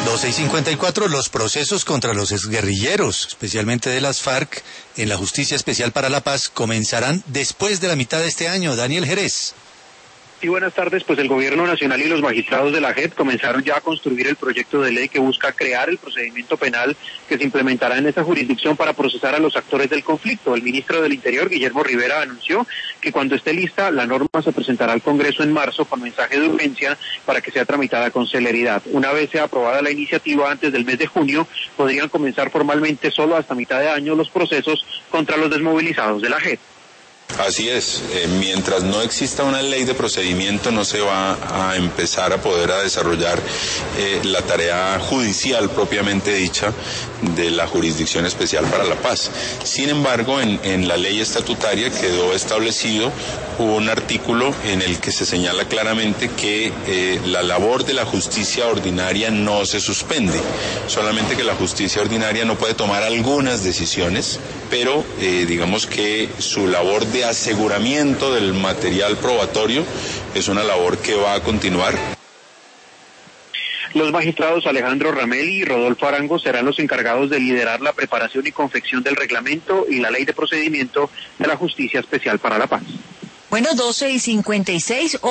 12:54, los procesos contra los exguerrilleros, especialmente de las FARC, en la Justicia Especial para la Paz, comenzarán después de la mitad de este año. Daniel Jerez. Sí, buenas tardes. Pues el Gobierno Nacional y los magistrados de la JEP comenzaron ya a construir el proyecto de ley que busca crear el procedimiento penal que se implementará en esta jurisdicción para procesar a los actores del conflicto. El ministro del Interior, Guillermo Rivera, anunció que cuando esté lista, la norma se presentará al Congreso en marzo con mensaje de urgencia para que sea tramitada con celeridad. Una vez sea aprobada la iniciativa antes del mes de junio, podrían comenzar formalmente solo hasta mitad de año los procesos contra los desmovilizados de la JEP. Así es, mientras no exista una ley de procedimiento no se va a empezar a poder desarrollar la tarea judicial propiamente dicha de la Jurisdicción Especial para la Paz. Sin embargo, en la ley estatutaria quedó establecido un artículo en el que se señala claramente que la labor de la justicia ordinaria no se suspende, solamente que la justicia ordinaria no puede tomar algunas decisiones, pero digamos que su labor de aseguramiento del material probatorio es una labor que va a continuar. Los magistrados Alejandro Rameli y Rodolfo Arango serán los encargados de liderar la preparación y confección del reglamento y la ley de procedimiento de la Justicia Especial para la Paz. Bueno, 12:56.